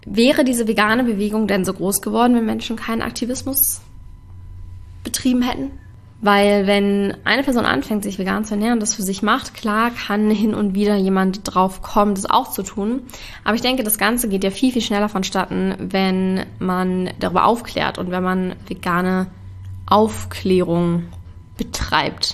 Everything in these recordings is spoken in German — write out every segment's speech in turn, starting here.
wäre diese vegane Bewegung denn so groß geworden, wenn Menschen keinen Aktivismus betrieben hätten? Weil wenn eine Person anfängt, sich vegan zu ernähren und das für sich macht, klar kann hin und wieder jemand drauf kommen, das auch zu tun. Aber ich denke, das Ganze geht ja viel, viel schneller vonstatten, wenn man darüber aufklärt und wenn man vegane Aufklärung betreibt.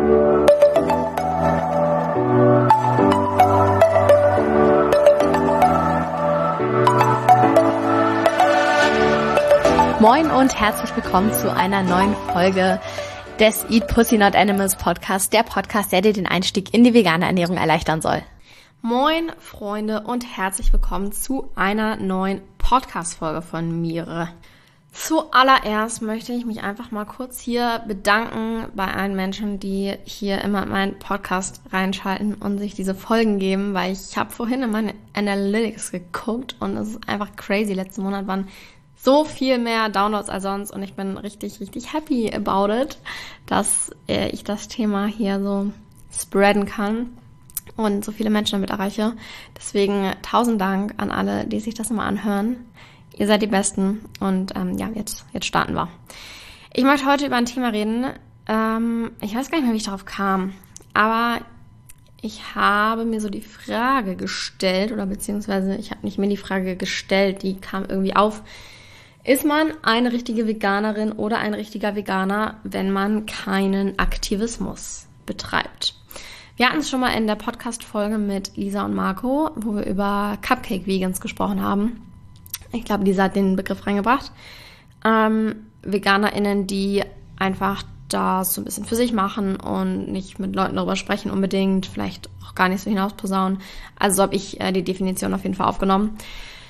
Moin und herzlich willkommen zu einer neuen Folge des Eat Pussy Not Animals Podcast, der Podcast, der dir den Einstieg in die vegane Ernährung erleichtern soll. Moin Freunde und herzlich willkommen zu einer neuen Podcast-Folge von mir. Zuallererst möchte ich mich einfach mal kurz hier bedanken bei allen Menschen, die hier immer in meinen Podcast reinschalten und sich diese Folgen geben, weil ich habe vorhin in meine Analytics geguckt und es ist einfach crazy. Letzten Monat waren so viel mehr Downloads als sonst und ich bin richtig, richtig happy about it, dass ich das Thema hier so spreaden kann und so viele Menschen damit erreiche. Deswegen 1000 Dank an alle, die sich das immer anhören. Ihr seid die Besten und jetzt starten wir. Ich möchte heute über ein Thema reden. Ich weiß gar nicht mehr, wie ich darauf kam, aber ich habe mir so die Frage gestellt, oder beziehungsweise ich habe nicht mir die Frage gestellt, die kam irgendwie auf. Ist man eine richtige Veganerin oder ein richtiger Veganer, wenn man keinen Aktivismus betreibt? Wir hatten es schon mal in der Podcast-Folge mit Lisa und Marco, wo wir über Cupcake-Vegans gesprochen haben. Ich glaube, Lisa hat den Begriff reingebracht. VeganerInnen, die einfach das so ein bisschen für sich machen und nicht mit Leuten darüber sprechen unbedingt, vielleicht auch gar nicht so hinausposaunen. Also so habe ich die Definition auf jeden Fall aufgenommen.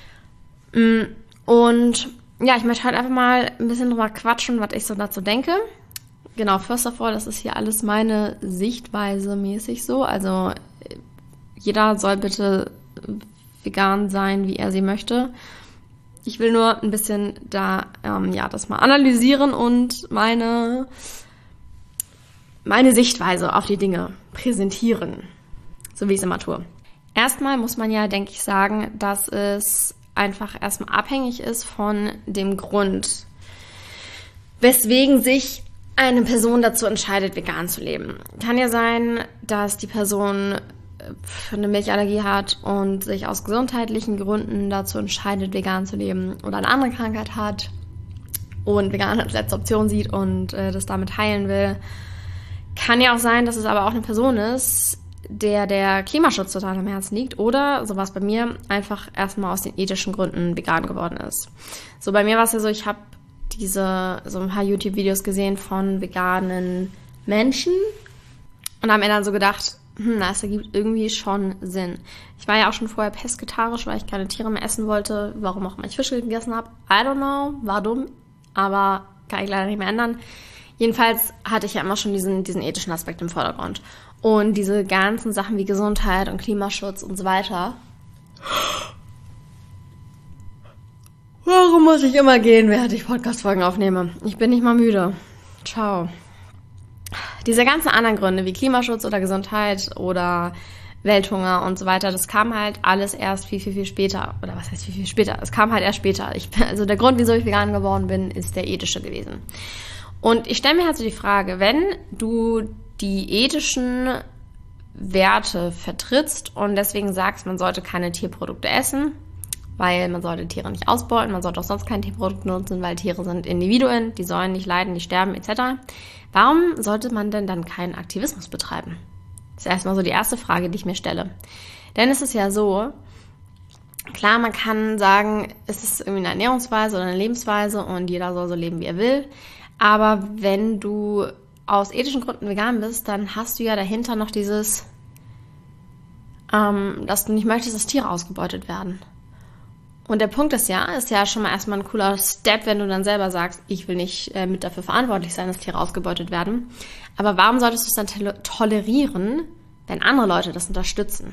Und ja, ich möchte halt einfach mal ein bisschen drüber quatschen, was ich so dazu denke. Genau, first of all, das ist hier alles meine Sichtweise mäßig so. Also jeder soll bitte vegan sein, wie er sie möchte. Ich will nur ein bisschen da das mal analysieren und meine Sichtweise auf die Dinge präsentieren, so wie ich es immer tue. Erstmal muss man ja, denke ich, sagen, dass es einfach erstmal abhängig ist von dem Grund, weswegen sich eine Person dazu entscheidet, vegan zu leben. Kann ja sein, dass die Person eine Milchallergie hat und sich aus gesundheitlichen Gründen dazu entscheidet, vegan zu leben oder eine andere Krankheit hat und vegan als letzte Option sieht und das damit heilen will. Kann ja auch sein, dass es aber auch eine Person ist, der Klimaschutz total am Herzen liegt oder, so war es bei mir, einfach erstmal aus den ethischen Gründen vegan geworden ist. So, bei mir war es ja so, ich habe so ein paar YouTube-Videos gesehen von veganen Menschen und habe mir dann so gedacht, das ergibt irgendwie schon Sinn. Ich war ja auch schon vorher pesketarisch, weil ich keine Tiere mehr essen wollte, warum auch immer ich Fische gegessen habe. I don't know, war dumm, aber kann ich leider nicht mehr ändern. Jedenfalls hatte ich ja immer schon diesen ethischen Aspekt im Vordergrund. Und diese ganzen Sachen wie Gesundheit und Klimaschutz und so weiter. Warum muss ich immer gehen, während ich Podcast-Folgen aufnehme? Ich bin nicht mal müde. Ciao. Diese ganzen anderen Gründe wie Klimaschutz oder Gesundheit oder Welthunger und so weiter, das kam halt alles erst viel, viel, viel später. Oder was heißt viel, viel später? Es kam halt erst später. Also der Grund, wieso ich vegan geworden bin, ist der ethische gewesen. Und ich stelle mir halt so die Frage, wenn du die ethischen Werte vertrittst und deswegen sagst, man sollte keine Tierprodukte essen, weil man sollte Tiere nicht ausbeuten, man sollte auch sonst kein Tierprodukt nutzen, weil Tiere sind Individuen, die sollen nicht leiden, die sterben etc. Warum sollte man denn dann keinen Aktivismus betreiben? Das ist erstmal so die erste Frage, die ich mir stelle. Denn es ist ja so, klar, man kann sagen, es ist irgendwie eine Ernährungsweise oder eine Lebensweise und jeder soll so leben, wie er will. Aber wenn du aus ethischen Gründen vegan bist, dann hast du ja dahinter noch dieses, dass du nicht möchtest, dass Tiere ausgebeutet werden. Und der Punkt ist ja schon mal erstmal ein cooler Step, wenn du dann selber sagst, ich will nicht mit dafür verantwortlich sein, dass Tiere ausgebeutet werden. Aber warum solltest du es dann tolerieren, wenn andere Leute das unterstützen?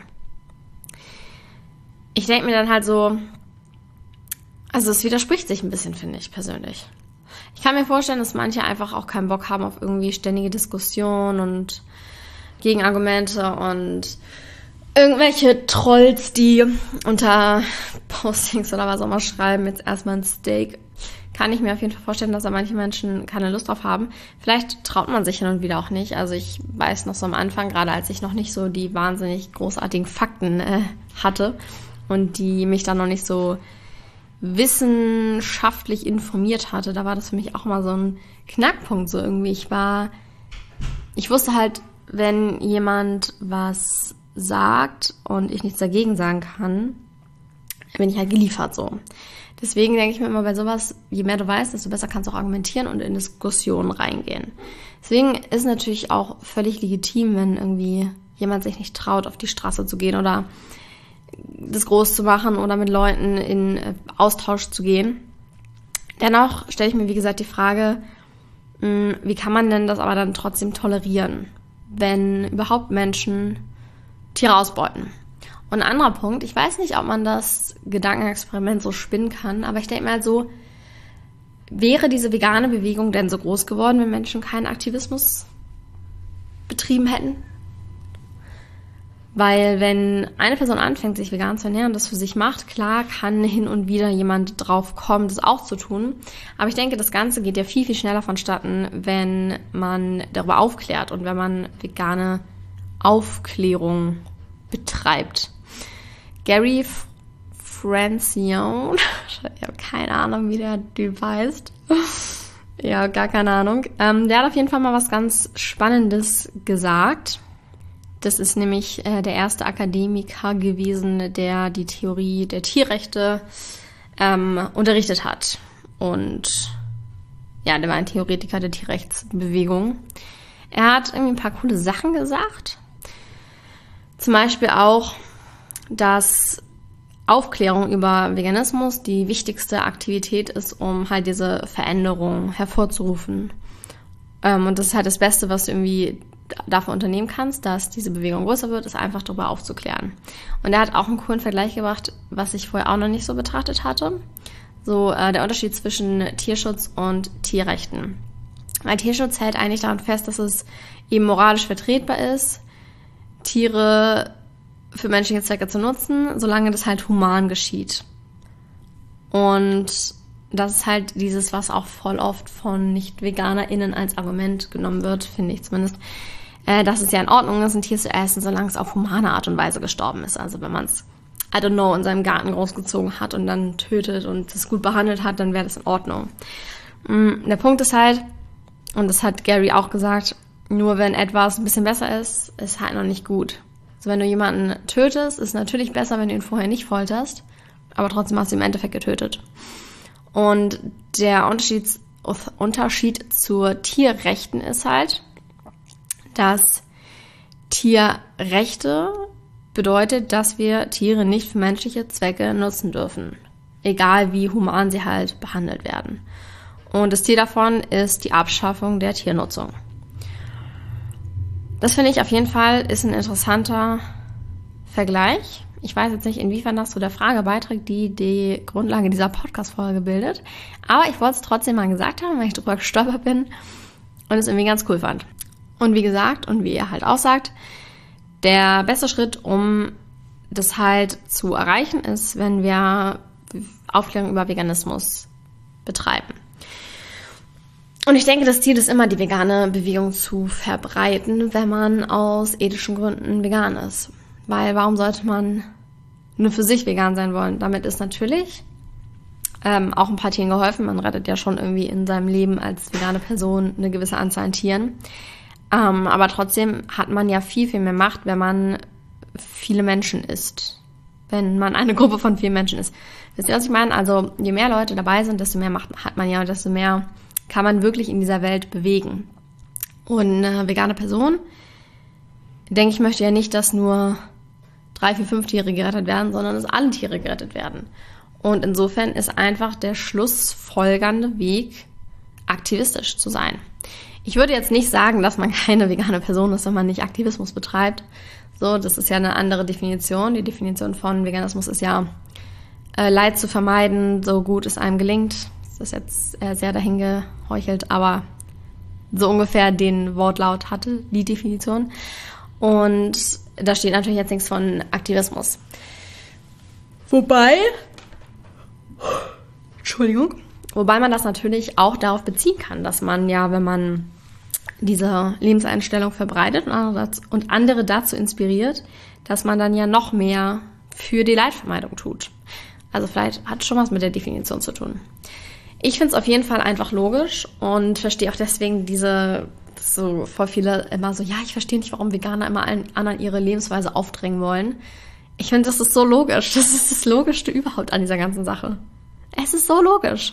Ich denke mir dann halt so, also es widerspricht sich ein bisschen, finde ich persönlich. Ich kann mir vorstellen, dass manche einfach auch keinen Bock haben auf irgendwie ständige Diskussionen und Gegenargumente und irgendwelche Trolls, die unter Postings oder was auch immer schreiben, jetzt erstmal ein Steak, kann ich mir auf jeden Fall vorstellen, dass da manche Menschen keine Lust drauf haben. Vielleicht traut man sich hin und wieder auch nicht. Also ich weiß noch so am Anfang, gerade als ich noch nicht so die wahnsinnig großartigen Fakten hatte und die mich dann noch nicht so wissenschaftlich informiert hatte, da war das für mich auch mal so ein Knackpunkt so irgendwie. Ich wusste halt, wenn jemand was sagt und ich nichts dagegen sagen kann, bin ich halt geliefert so. Deswegen denke ich mir immer bei sowas, je mehr du weißt, desto besser kannst du auch argumentieren und in Diskussionen reingehen. Deswegen ist es natürlich auch völlig legitim, wenn irgendwie jemand sich nicht traut, auf die Straße zu gehen oder das groß zu machen oder mit Leuten in Austausch zu gehen. Dennoch stelle ich mir, wie gesagt, die Frage, wie kann man denn das aber dann trotzdem tolerieren, wenn überhaupt Menschen Tiere ausbeuten? Und ein anderer Punkt, ich weiß nicht, ob man das Gedankenexperiment so spinnen kann, aber ich denke mal so, wäre diese vegane Bewegung denn so groß geworden, wenn Menschen keinen Aktivismus betrieben hätten? Weil wenn eine Person anfängt, sich vegan zu ernähren und das für sich macht, klar kann hin und wieder jemand drauf kommen, das auch zu tun. Aber ich denke, das Ganze geht ja viel, viel schneller vonstatten, wenn man darüber aufklärt und wenn man vegane Aufklärung betreibt. Gary Francione, ich habe keine Ahnung, wie der Typ heißt. Ja, gar keine Ahnung. Der hat auf jeden Fall mal was ganz Spannendes gesagt. Das ist nämlich der erste Akademiker gewesen, der die Theorie der Tierrechte unterrichtet hat. Und ja, der war ein Theoretiker der Tierrechtsbewegung. Er hat irgendwie ein paar coole Sachen gesagt. Zum Beispiel auch, dass Aufklärung über Veganismus die wichtigste Aktivität ist, um halt diese Veränderung hervorzurufen. Und das ist halt das Beste, was du irgendwie dafür unternehmen kannst, dass diese Bewegung größer wird, ist einfach darüber aufzuklären. Und er hat auch einen coolen Vergleich gebracht, was ich vorher auch noch nicht so betrachtet hatte. So der Unterschied zwischen Tierschutz und Tierrechten. Weil Tierschutz hält eigentlich daran fest, dass es eben moralisch vertretbar ist, Tiere für menschliche Zwecke zu nutzen, solange das halt human geschieht. Und das ist halt dieses, was auch voll oft von Nicht-VeganerInnen als Argument genommen wird, finde ich zumindest, dass es ja in Ordnung ist, ein Tier zu essen, solange es auf humane Art und Weise gestorben ist. Also wenn man es, I don't know, in seinem Garten großgezogen hat und dann tötet und es gut behandelt hat, dann wäre das in Ordnung. Der Punkt ist halt, und das hat Gary auch gesagt, nur wenn etwas ein bisschen besser ist, ist halt noch nicht gut. Also wenn du jemanden tötest, ist natürlich besser, wenn du ihn vorher nicht folterst, aber trotzdem hast du im Endeffekt getötet. Und der Unterschied zur Tierrechten ist halt, dass Tierrechte bedeutet, dass wir Tiere nicht für menschliche Zwecke nutzen dürfen. Egal wie human sie halt behandelt werden. Und das Ziel davon ist die Abschaffung der Tiernutzung. Das finde ich auf jeden Fall ist ein interessanter Vergleich. Ich weiß jetzt nicht, inwiefern das zu der Frage beiträgt, die die Grundlage dieser Podcast-Folge bildet. Aber ich wollte es trotzdem mal gesagt haben, weil ich drüber gestolpert bin und es irgendwie ganz cool fand. Und wie gesagt, und wie er halt auch sagt, der beste Schritt, um das halt zu erreichen, ist, wenn wir Aufklärung über Veganismus betreiben. Und ich denke, das Ziel ist immer, die vegane Bewegung zu verbreiten, wenn man aus ethischen Gründen vegan ist. Weil warum sollte man nur für sich vegan sein wollen? Damit ist natürlich auch ein paar Tieren geholfen. Man rettet ja schon irgendwie in seinem Leben als vegane Person eine gewisse Anzahl an Tieren. Aber trotzdem hat man ja viel, viel mehr Macht, wenn man viele Menschen isst. Wenn man eine Gruppe von vielen Menschen ist. Wisst ihr, was ich meine? Also je mehr Leute dabei sind, desto mehr Macht hat man ja und desto mehr kann man wirklich in dieser Welt bewegen. Und eine vegane Person, denke ich, möchte ja nicht, dass nur 3, 4, 5 Tiere gerettet werden, sondern dass alle Tiere gerettet werden. Und insofern ist einfach der schlussfolgernde Weg, aktivistisch zu sein. Ich würde jetzt nicht sagen, dass man keine vegane Person ist, wenn man nicht Aktivismus betreibt. So, das ist ja eine andere Definition. Die Definition von Veganismus ist ja, Leid zu vermeiden, so gut es einem gelingt. Das ist jetzt sehr dahingeheuchelt, aber so ungefähr den Wortlaut hatte die Definition. Und da steht natürlich jetzt nichts von Aktivismus. Wobei man das natürlich auch darauf beziehen kann, dass man ja, wenn man diese Lebenseinstellung verbreitet und andere dazu inspiriert, dass man dann ja noch mehr für die Leidvermeidung tut. Also vielleicht hat es schon was mit der Definition zu tun. Ich finde es auf jeden Fall einfach logisch und verstehe auch deswegen so voll viele immer so, ja, ich verstehe nicht, warum Veganer immer allen anderen ihre Lebensweise aufdrängen wollen. Ich finde, das ist so logisch. Das ist das Logischste überhaupt an dieser ganzen Sache. Es ist so logisch.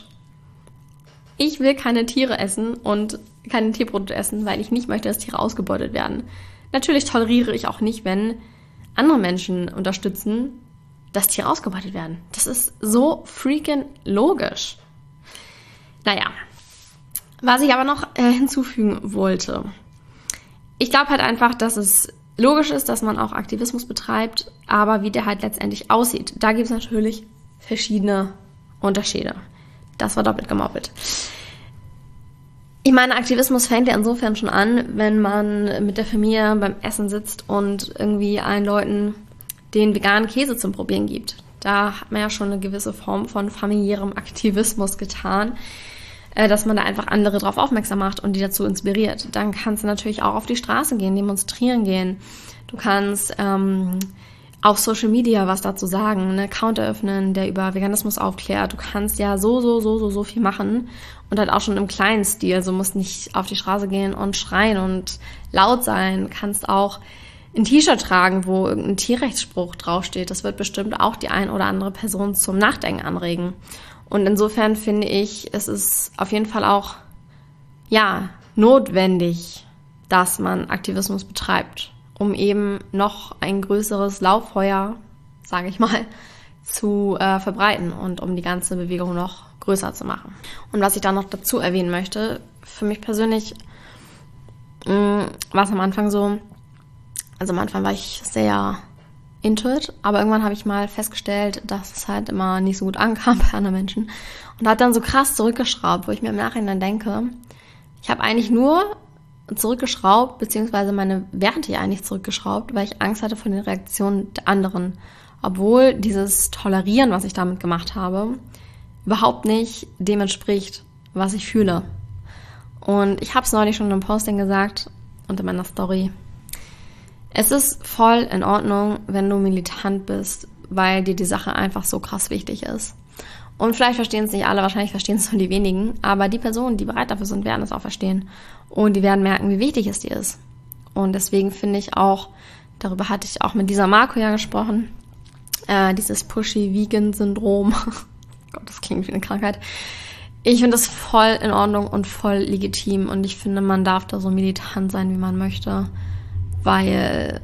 Ich will keine Tiere essen und keine Tierprodukte essen, weil ich nicht möchte, dass Tiere ausgebeutet werden. Natürlich toleriere ich auch nicht, wenn andere Menschen unterstützen, dass Tiere ausgebeutet werden. Das ist so freaking logisch. Naja, was ich aber noch hinzufügen wollte. Ich glaube halt einfach, dass es logisch ist, dass man auch Aktivismus betreibt, aber wie der halt letztendlich aussieht, da gibt es natürlich verschiedene Unterschiede. Das war doppelt gemoppelt. Ich meine, Aktivismus fängt ja insofern schon an, wenn man mit der Familie beim Essen sitzt und irgendwie allen Leuten den veganen Käse zum Probieren gibt. Da hat man ja schon eine gewisse Form von familiärem Aktivismus getan, dass man da einfach andere drauf aufmerksam macht und die dazu inspiriert. Dann kannst du natürlich auch auf die Straße gehen, demonstrieren gehen. Du kannst auf Social Media was dazu sagen, einen Account eröffnen, der über Veganismus aufklärt. Du kannst ja so viel machen und halt auch schon im kleinen Stil. Also musst nicht auf die Straße gehen und schreien und laut sein. Kannst auch ein T-Shirt tragen, wo irgendein Tierrechtsspruch draufsteht. Das wird bestimmt auch die ein oder andere Person zum Nachdenken anregen. Und insofern finde ich, es ist auf jeden Fall auch, ja, notwendig, dass man Aktivismus betreibt, um eben noch ein größeres Lauffeuer, sage ich mal, zu verbreiten und um die ganze Bewegung noch größer zu machen. Und was ich da noch dazu erwähnen möchte, für mich persönlich war es am Anfang so, also am Anfang war ich sehr into it, aber irgendwann habe ich mal festgestellt, dass es halt immer nicht so gut ankam bei anderen Menschen und hat dann so krass zurückgeschraubt, wo ich mir im Nachhinein denke, ich habe eigentlich nur zurückgeschraubt, beziehungsweise meine Werte eigentlich zurückgeschraubt, weil ich Angst hatte vor den Reaktionen der anderen, obwohl dieses Tolerieren, was ich damit gemacht habe, überhaupt nicht dem entspricht, was ich fühle. Und ich habe es neulich schon in einem Posting gesagt und in meiner Story. Es ist voll in Ordnung, wenn du militant bist, weil dir die Sache einfach so krass wichtig ist. Und vielleicht verstehen es nicht alle, wahrscheinlich verstehen es nur die wenigen, aber die Personen, die bereit dafür sind, werden es auch verstehen. Und die werden merken, wie wichtig es dir ist. Und deswegen finde ich auch, darüber hatte ich auch mit dieser Marco ja gesprochen, dieses Pushy-Vegan-Syndrom. Gott, das klingt wie eine Krankheit. Ich finde das voll in Ordnung und voll legitim. Und ich finde, man darf da so militant sein, wie man möchte, weil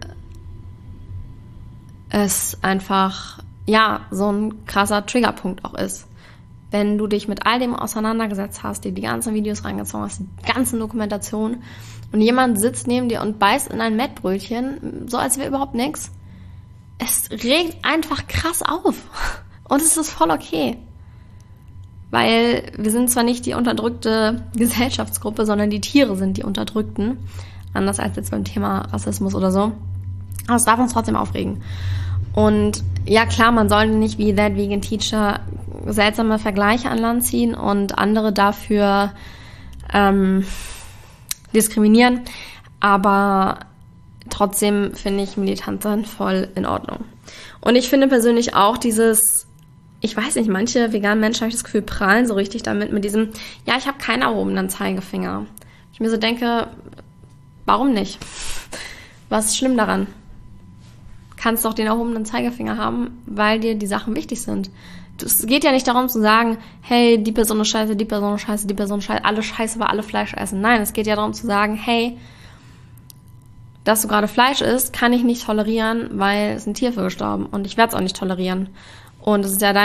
es einfach, ja, so ein krasser Triggerpunkt auch ist. Wenn du dich mit all dem auseinandergesetzt hast, dir die ganzen Videos reingezogen hast, die ganzen Dokumentationen und jemand sitzt neben dir und beißt in ein Mettbrötchen, so als wäre überhaupt nichts. Es regt einfach krass auf. Und es ist voll okay. Weil wir sind zwar nicht die unterdrückte Gesellschaftsgruppe, sondern die Tiere sind die Unterdrückten. Anders als jetzt beim Thema Rassismus oder so. Aber es darf uns trotzdem aufregen. Und ja, klar, man sollte nicht wie That Vegan Teacher seltsame Vergleiche an Land ziehen und andere dafür diskriminieren. Aber trotzdem finde ich militant sein voll in Ordnung. Und ich finde persönlich auch ich weiß nicht, manche veganen Menschen, habe ich das Gefühl, prahlen so richtig damit, mit diesem, ja, ich habe keinen erhobenen Zeigefinger. Ich mir so denke, warum nicht? Was ist schlimm daran? Kannst doch den erhobenen Zeigefinger haben, weil dir die Sachen wichtig sind. Es geht ja nicht darum zu sagen, hey, die Person ist scheiße, die Person ist scheiße, die Person ist scheiße, alle scheiße, weil alle Fleisch essen. Nein, es geht ja darum zu sagen, hey, dass du gerade Fleisch isst, kann ich nicht tolerieren, weil es ein Tier für gestorben und ich werde es auch nicht tolerieren. Und es ist ja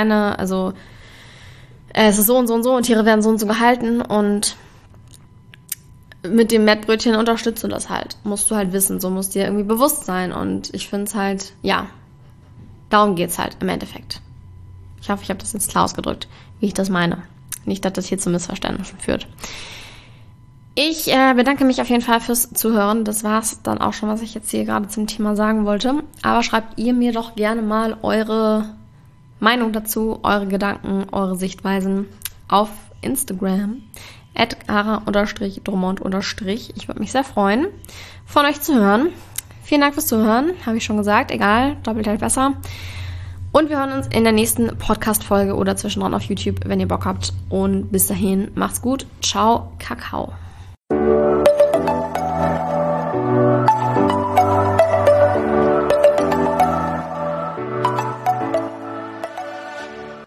es ist so und so und so und Tiere werden so und so gehalten und mit dem Mettbrötchen unterstützt du das halt. Musst du halt wissen, so musst dir irgendwie bewusst sein. Und ich finde es halt, ja, darum geht's halt im Endeffekt. Ich hoffe, ich habe das jetzt klar ausgedrückt, wie ich das meine. Nicht, dass das hier zu Missverständnissen führt. Ich bedanke mich auf jeden Fall fürs Zuhören. Das war's dann auch schon, was ich jetzt hier gerade zum Thema sagen wollte. Aber schreibt ihr mir doch gerne mal eure Meinung dazu, eure Gedanken, eure Sichtweisen auf Instagram @ara_drummond_. Ich würde mich sehr freuen, von euch zu hören. Vielen Dank fürs Zuhören, habe ich schon gesagt. Egal, doppelt hält besser. Und wir hören uns in der nächsten Podcast-Folge oder zwischendrin auf YouTube, wenn ihr Bock habt. Und bis dahin, macht's gut. Ciao, Kakao.